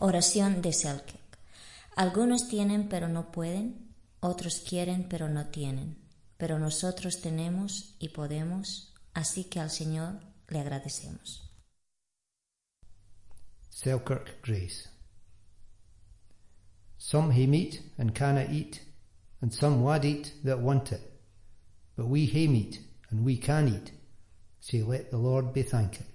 Oración de Selkirk. Algunos tienen pero no pueden, otros quieren pero no tienen, pero nosotros tenemos y podemos, así que al Señor le agradecemos. Selkirk Grace. Some hae meat and canna eat, and some wad eat that want it. But we hae meat and we can eat, so let the Lord be thanked.